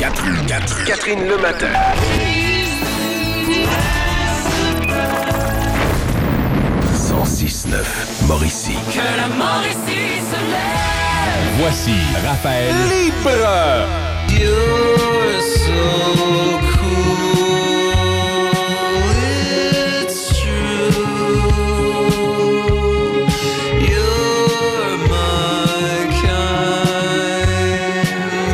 Catherine le matin. Mauricie. Que la Mauricie se lève. Voici Raphaël Libre. You're so cool, it's true. You're my kind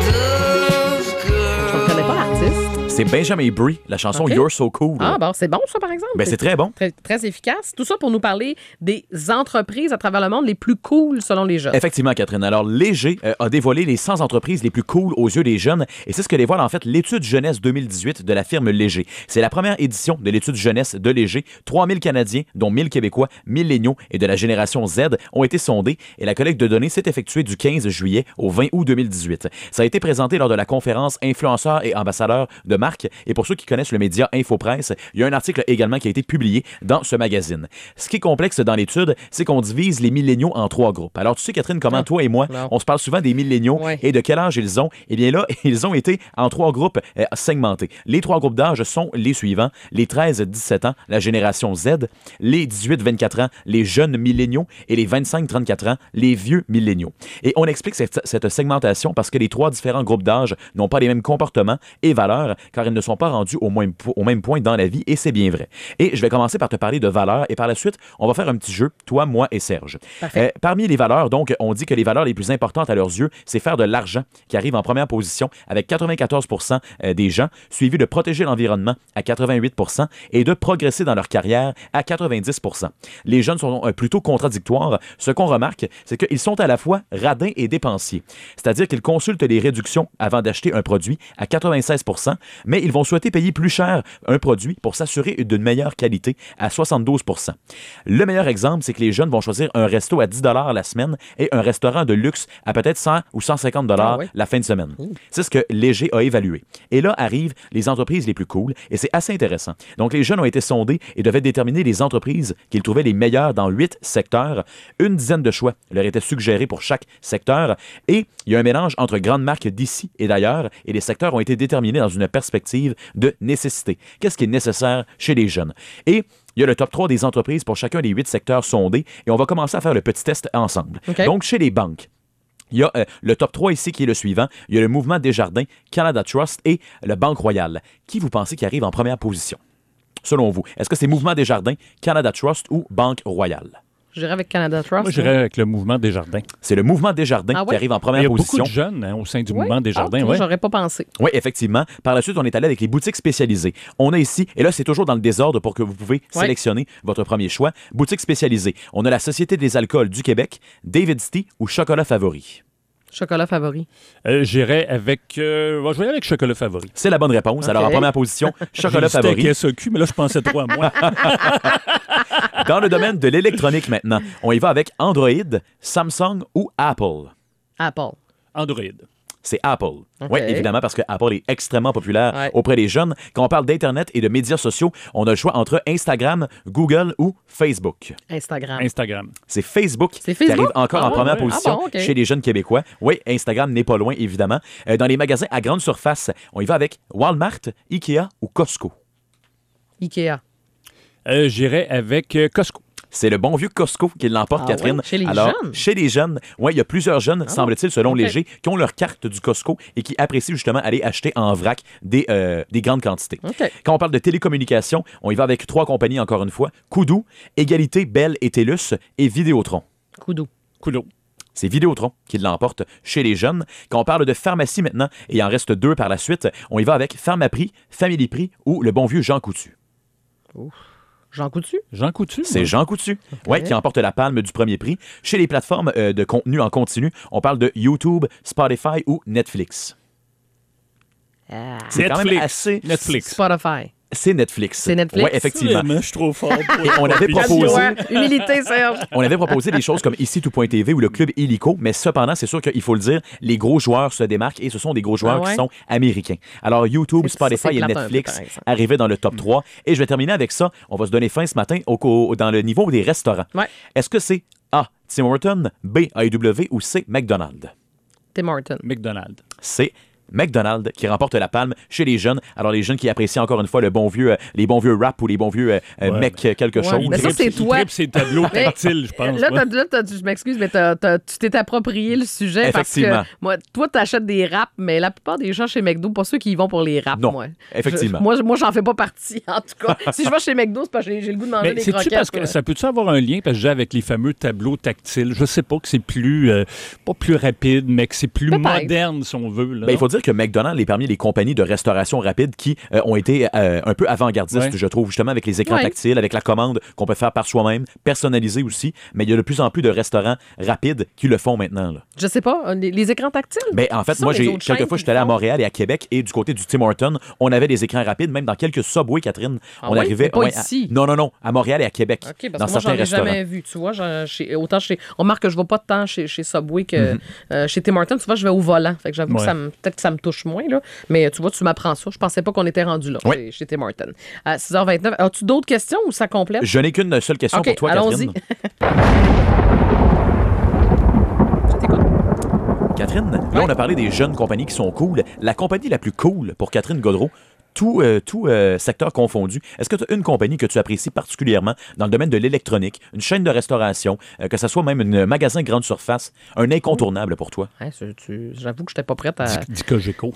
of girl. Je ne connais pas l'artiste. C'est Benjamin Brie, la chanson OK. You're So Cool. Ah, bon, c'est bon, ça, par exemple. Ben, c'est très bon. Très, très efficace. Tout ça pour nous parler des entreprises à travers le monde les plus cool selon les jeunes. Effectivement, Catherine. Alors, Léger a dévoilé les 100 entreprises les plus cool aux yeux des jeunes et c'est ce que dévoile en fait l'étude jeunesse 2018 de la firme Léger. C'est la première édition de l'étude jeunesse de Léger. 3000 Canadiens, dont 1000 Québécois, milléniaux et de la génération Z ont été sondés et la collecte de données s'est effectuée du 15 juillet au 20 août 2018. Ça a été présenté lors de la conférence Influenceurs et ambassadeurs de marque et pour ceux qui connaissent le média Infopresse, il y a un article également qui a été publié dans ce magazine. Ce qui est complexe dans l'étude, c'est qu'on divise les milléniaux en 3 groupes. Alors, tu sais, Catherine, comment toi et moi, Non. on se parle souvent des milléniaux Ouais. et de quel âge ils ont. Eh bien là, ils ont été en 3 groupes segmentés. Les 3 groupes d'âge sont les suivants. Les 13-17 ans, la génération Z. Les 18-24 ans, les jeunes milléniaux. Et les 25-34 ans, les vieux milléniaux. Et on explique cette segmentation parce que les 3 différents groupes d'âge n'ont pas les mêmes comportements et valeurs car ils ne sont pas rendus au même point dans la vie et c'est bien vrai. Et je vais commencer par te parler de valeurs et par la suite, on va faire un petit jeu, toi, moi et Serge. Parfait. Parmi les valeurs, donc, on dit que les valeurs les plus importantes à leurs yeux, c'est faire de l'argent qui arrive en première position avec 94% des gens, suivi de protéger l'environnement à 88% et de progresser dans leur carrière à 90%. Les jeunes sont plutôt contradictoires. Ce qu'on remarque, c'est qu'ils sont à la fois radins et dépensiers. C'est-à-dire qu'ils consultent les réductions avant d'acheter un produit à 96%, mais ils vont souhaiter payer plus cher un produit pour s'assurer d'une meilleure qualité à 72%. Le meilleur exemple, c'est que les jeunes vont choisir un resto à 10 $ la semaine et un restaurant de luxe à peut-être 100 ou 150 $ Ah ouais. la fin de semaine. C'est ce que Léger a évalué. Et là arrivent les entreprises les plus cool et c'est assez intéressant. Donc les jeunes ont été sondés et devaient déterminer les entreprises qu'ils trouvaient les meilleures dans 8 secteurs. Une dizaine de choix leur étaient suggérés pour chaque secteur et il y a un mélange entre grandes marques d'ici et d'ailleurs et les secteurs ont été déterminés dans une perspective de nécessité. Qu'est-ce qui est nécessaire chez les jeunes? Et il y a le top 3 des entreprises pour chacun des 8 secteurs sondés et on va commencer à faire le petit test ensemble. OK. Donc, chez les banques, il y a le top 3 ici qui est le suivant. Il y a le Mouvement Desjardins, Canada Trust et le Banque Royale. Qui vous pensez qui arrive en première position? Selon vous, est-ce que c'est Mouvement Desjardins, Canada Trust ou Banque Royale? Je dirais avec Canada Trust. Moi, j'irais avec le mouvement Desjardins. C'est le Mouvement Desjardins Ah ouais? qui arrive en Il première y a beaucoup position. de jeunes au sein du Oui? mouvement Desjardins. Ah, Ouais. j'aurais pas pensé. Oui, effectivement. Par la suite, on est allé avec les boutiques spécialisées. On a ici, et là, c'est toujours dans le désordre pour que vous pouvez sélectionner votre premier choix. Boutique spécialisée. On a la Société des alcools du Québec, David's Tea ou Chocolat Favori. Chocolat favori. J'irais avec... je vais y aller avec chocolat favori. C'est la bonne réponse. OK. Alors, en première position, Chocolat J'hésitais Favori. avec SEQ, mais là, je pensais trop à moi. Dans le domaine de l'électronique maintenant, on y va avec Android, Samsung ou Apple. Apple. Android. C'est Apple. OK. Oui, évidemment, parce que Apple est extrêmement populaire Ouais. auprès des jeunes. Quand on parle d'Internet et de médias sociaux, on a le choix entre Instagram, Google ou Facebook. Instagram. Instagram. C'est Facebook, C'est qui Facebook? arrive encore en Ah, première ouais. position Ah bon, OK. chez les jeunes Québécois. Oui, Instagram n'est pas loin, évidemment. Dans les magasins à grande surface, on y va avec Walmart, Ikea ou Costco. Ikea. J'irais avec Costco. C'est le bon vieux Costco qui l'emporte, Ah Catherine. ouais? Chez les Alors, jeunes? chez les jeunes, oui, il y a plusieurs jeunes, semble-t-il, selon OK. Léger, qui ont leur carte du Costco et qui apprécient justement aller acheter en vrac des grandes quantités. OK. Quand on parle de télécommunications, on y va avec 3 compagnies, encore une fois. Coudou, Égalité, Bell et TELUS et Vidéotron. Coudou. Coulot. C'est Vidéotron qui l'emporte chez les jeunes. Quand on parle de pharmacie maintenant, et il en reste 2 par la suite, on y va avec Pharmaprix, Family Prix ou le bon vieux Jean Coutu. Jean Coutu. Jean Coutu. C'est Jean Coutu, ouais, qui emporte la palme du premier prix. Chez les plateformes de contenu en continu, on parle de YouTube, Spotify ou Netflix. Ah. C'est quand même Netflix. assez... Netflix. Spotify. C'est Netflix. C'est Netflix? Oui, effectivement. Vraiment, je suis trop fort. pour- Et on avait pour- proposé- Ouais, humilité, Serge. On avait proposé des choses comme ici tout.tv ou le club Illico, mais cependant, c'est sûr qu'il faut le dire, les gros joueurs se démarquent et ce sont des gros joueurs Ah ouais? qui sont américains. Alors, YouTube, C'est Spotify et plate un peu, Netflix par exemple. arrivaient dans le top 3. Et je vais terminer avec ça. On va se donner fin ce matin dans le niveau des restaurants. Ouais. Est-ce que c'est A, Tim Hortons, B, AEW ou C, McDonald's? Tim Hortons. McDonald's. C'est McDonald's qui remporte la palme chez les jeunes. Alors, les jeunes qui apprécient encore une fois les bons vieux rap ou les bons vieux mec quelque chose. Mais ça, c'est toi. C'est tableaux tactiles, je pense. Là, je m'excuse, mais tu t'es approprié le sujet parce Effectivement. que moi, toi, t'achètes des raps, mais la plupart des gens chez McDo, pas ceux qui y vont pour les raps, Non, moi. effectivement. Moi, j'en fais pas partie, en tout cas. Si je vais chez McDo, c'est parce que j'ai le goût de manger Mais des c'est-tu croquettes. parce que ça peut-tu avoir un lien, parce que j'ai avec les fameux tableaux tactiles, je sais pas, que c'est plus, pas plus rapide, mais que c'est plus Peut-être. moderne, si on veut. Là. Ben, il faut dire que McDonald's est parmi les compagnies de restauration rapide qui ont été un peu avant-gardistes, je trouve, justement, avec les écrans tactiles, avec la commande qu'on peut faire par soi-même, personnalisée aussi. Mais il y a de plus en plus de restaurants rapides qui le font maintenant. Là. Je sais pas, les écrans tactiles? Ben, en fait, Ce sont moi, les autres chaînes quelquefois, qui j'étais allé à le font. Montréal et à Québec, et du côté du Tim Hortons, on avait des écrans rapides, même dans quelques Subway, Catherine. Ah On oui? arrivait. Mais pas ouais, ici. Non, à Montréal et à Québec. OK, parce dans que moi, certains j'en ai restaurants. jamais vu. Tu vois, on remarque que je ne vais pas tant chez Subway que chez Tim Hortons. Tu vois, je vais au volant. Fait que j'avoue que peut-être que ça me touche moins. Là. Mais tu vois, tu m'apprends ça. Je pensais pas qu'on était rendu là chez Tim Hortons. À 6h29. As-tu d'autres questions ou ça complète? Je n'ai qu'une seule question OK, pour toi, allons-y. Catherine. Je t'écoute. Catherine, là, on a parlé des jeunes compagnies qui sont cool. La compagnie la plus cool pour Catherine Gaudreault, tout secteur confondu, est-ce que tu as une compagnie que tu apprécies particulièrement dans le domaine de l'électronique, une chaîne de restauration, que ce soit même un magasin grande surface, un incontournable pour toi? Hein, j'avoue que je n'étais pas prête à... Dis Cogeco.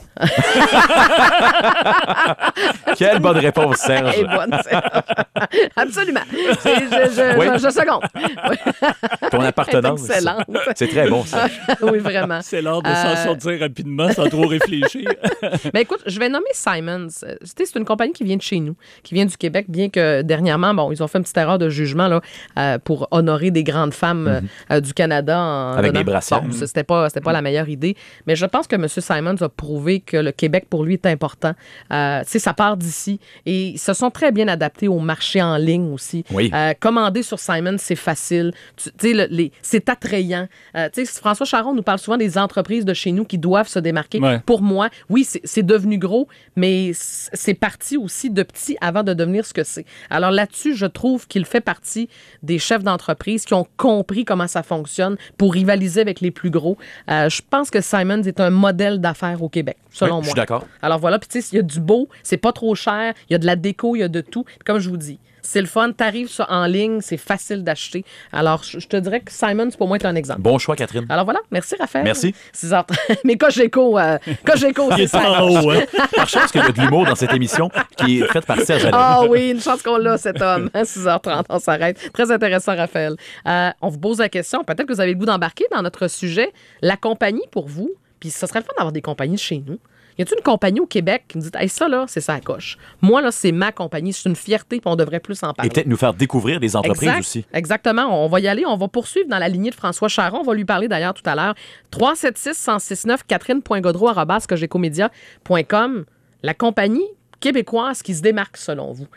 Quelle bonne réponse, Serge. Elle est bonne, Serge. Absolument. Oui. Je seconde. Ton appartenance. Excellente. C'est très bon, ça. Oui, vraiment. C'est l'art de s'en sortir rapidement sans trop réfléchir. Mais écoute, je vais nommer Simons. C'est une compagnie qui vient de chez nous, qui vient du Québec, bien que dernièrement, bon, ils ont fait une petite erreur de jugement là, pour honorer des grandes femmes du Canada. Avec des brassières. Bon, c'était pas la meilleure idée. Mais je pense que M. Simons a prouvé que le Québec, pour lui, est important. Ça part d'ici. Et ils se sont très bien adaptés au marché en ligne aussi. Oui. Commander sur Simons, c'est facile. C'est attrayant. François Charon nous parle souvent des entreprises de chez nous qui doivent se démarquer. Ouais. Pour moi, oui, c'est devenu gros, mais c'est parti aussi de petit avant de devenir ce que c'est. Alors là-dessus, je trouve qu'il fait partie des chefs d'entreprise qui ont compris comment ça fonctionne pour rivaliser avec les plus gros. Je pense que Simons est un modèle d'affaires au Québec, selon moi. Je suis d'accord. Alors voilà, puis tu sais, il y a du beau, c'est pas trop cher, il y a de la déco, il y a de tout. Puis comme je vous dis, c'est le fun, t'arrives ça en ligne, c'est facile d'acheter. Alors, je te dirais que Simons, pour moi, est un exemple. Bon choix, Catherine. Alors voilà, merci Raphaël. Merci. 6h30. Mais Cogeco, Il c'est est ça. en haut, hein? Par chance qu'il y a de l'humour dans cette émission qui est faite par Serge Alain. Ah oui, une chance qu'on l'a, cet homme. 6h30, on s'arrête. Très intéressant, Raphaël. On vous pose la question, peut-être que vous avez le goût d'embarquer dans notre sujet. La compagnie pour vous, puis ce serait le fun d'avoir des compagnies chez nous. Y a-t-il une compagnie au Québec qui me dit « Hey, ça, là, c'est ça, coche. Moi, là, c'est ma compagnie. C'est une fierté, puis on devrait plus en parler. » Et peut-être nous faire découvrir des entreprises Exact. aussi. Exactement. On va y aller. On va poursuivre dans la lignée de François Charon. On va lui parler d'ailleurs tout à l'heure. 376-1069, catherine.godreau@cogecomedia.com. La compagnie québécoise qui se démarque selon vous.